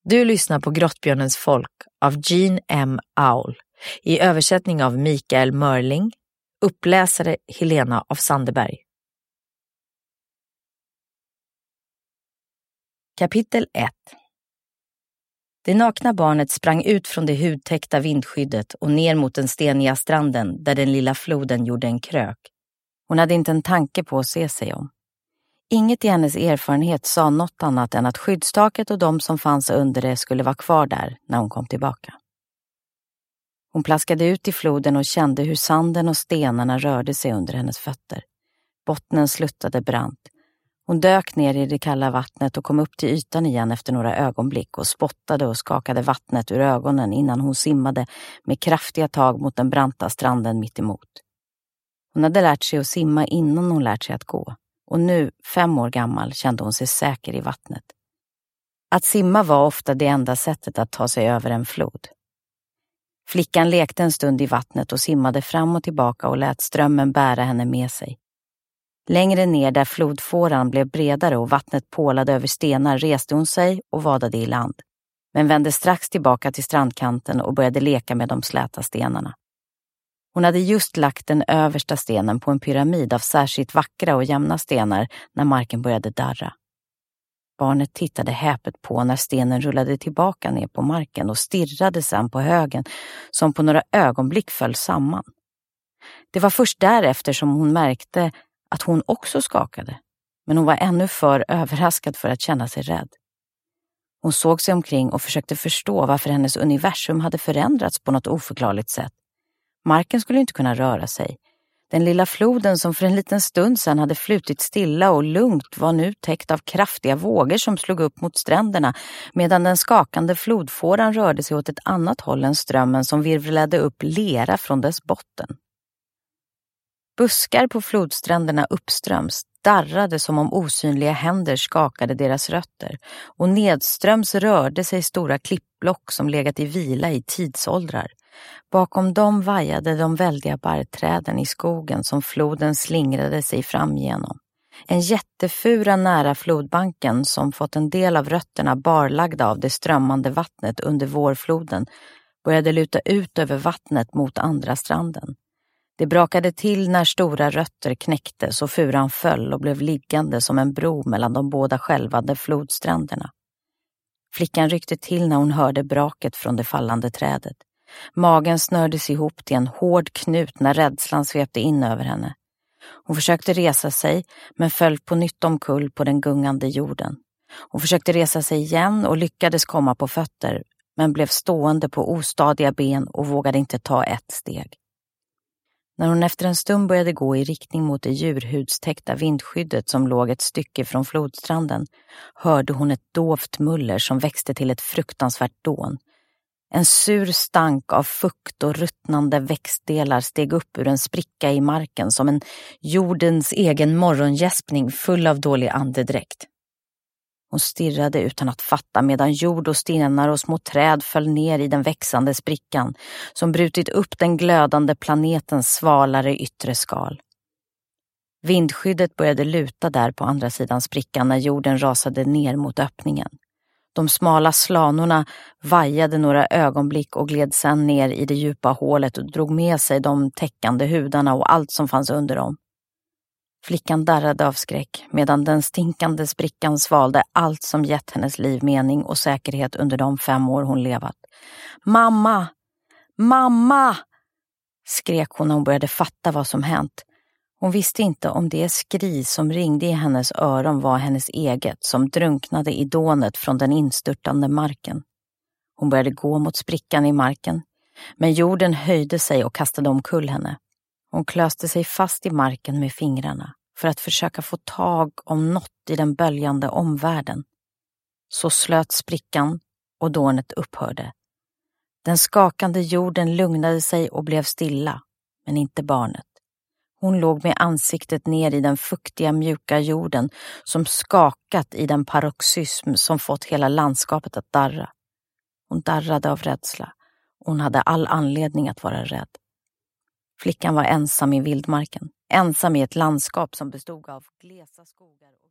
Du lyssnar på Grottbjörnens folk av Jean M. Aul i översättning av Mikael Mörling, uppläsare Helena af Sandeberg. Kapitel 1. Det nakna barnet sprang ut från det hudtäckta vindskyddet och ner mot den steniga stranden där den lilla floden gjorde en krök. Hon hade inte en tanke på att se sig om. Inget i hennes erfarenhet sa något annat än att skyddstaket och de som fanns under det skulle vara kvar där när hon kom tillbaka. Hon plaskade ut i floden och kände hur sanden och stenarna rörde sig under hennes fötter. Bottnen sluttade brant. Hon dök ner i det kalla vattnet och kom upp till ytan igen efter några ögonblick och spottade och skakade vattnet ur ögonen innan hon simmade med kraftiga tag mot den branta stranden mitt emot. Hon hade lärt sig att simma innan hon lärt sig att gå. Och nu, 5 år gammal, kände hon sig säker i vattnet. Att simma var ofta det enda sättet att ta sig över en flod. Flickan lekte en stund i vattnet och simmade fram och tillbaka och lät strömmen bära henne med sig. Längre ner där flodfåran blev bredare och vattnet pålade över stenar reste hon sig och vadade i land. Men vände strax tillbaka till strandkanten och började leka med de släta stenarna. Hon hade just lagt den översta stenen på en pyramid av särskilt vackra och jämna stenar när marken började darra. Barnet tittade häpet på när stenen rullade tillbaka ner på marken och stirrade sedan på högen som på några ögonblick föll samman. Det var först därefter som hon märkte att hon också skakade, men hon var ännu för överraskad för att känna sig rädd. Hon såg sig omkring och försökte förstå varför hennes universum hade förändrats på något oförklarligt sätt. Marken skulle inte kunna röra sig. Den lilla floden som för en liten stund sedan hade flutit stilla och lugnt var nu täckt av kraftiga vågor som slog upp mot stränderna medan den skakande flodfåran rörde sig åt ett annat håll än strömmen som virvlade upp lera från dess botten. Buskar på flodstränderna uppströms darrade som om osynliga händer skakade deras rötter och nedströms rörde sig stora klippblock som legat i vila i tidsåldrar. Bakom dem vajade de väldiga barrträden i skogen som floden slingrade sig fram genom. En jättefura nära flodbanken som fått en del av rötterna barlagda av det strömmande vattnet under vårfloden började luta ut över vattnet mot andra stranden. Det brakade till när stora rötter knäcktes och furan föll och blev liggande som en bro mellan de båda skälvande flodstränderna. Flickan ryckte till när hon hörde braket från det fallande trädet. Magen snördes ihop till en hård knut när rädslan svepte in över henne. Hon försökte resa sig men föll på nytt omkull på den gungande jorden. Hon försökte resa sig igen och lyckades komma på fötter men blev stående på ostadiga ben och vågade inte ta ett steg. När hon efter en stund började gå i riktning mot det djurhudstäckta vindskyddet som låg ett stycke från flodstranden hörde hon ett dovt muller som växte till ett fruktansvärt dån. En sur stank av fukt och ruttnande växtdelar steg upp ur en spricka i marken som en jordens egen morgongäspning full av dålig andedräkt. Hon stirrade utan att fatta medan jord och stenar och små träd föll ner i den växande sprickan som brutit upp den glödande planetens svalare yttre skal. Vindskyddet började luta där på andra sidan sprickan när jorden rasade ner mot öppningen. De smala slanorna vajade några ögonblick och gled sedan ner i det djupa hålet och drog med sig de täckande hudarna och allt som fanns under dem. Flickan darrade av skräck medan den stinkande sprickan svalde allt som gett hennes liv mening och säkerhet under de 5 år hon levat. Mamma! Mamma! Skrek hon när hon började fatta vad som hänt. Hon visste inte om det skri som ringde i hennes öron var hennes eget som drunknade i dånet från den instörtande marken. Hon började gå mot sprickan i marken, men jorden höjde sig och kastade omkull henne. Hon klöste sig fast i marken med fingrarna för att försöka få tag om något i den böljande omvärlden. Så slöt sprickan och dånet upphörde. Den skakande jorden lugnade sig och blev stilla, men inte barnet. Hon låg med ansiktet ner i den fuktiga mjuka jorden som skakat i den paroxysm som fått hela landskapet att darra. Hon darrade av rädsla. Hon hade all anledning att vara rädd. Flickan var ensam i vildmarken. Ensam i ett landskap som bestod av glesa skogar och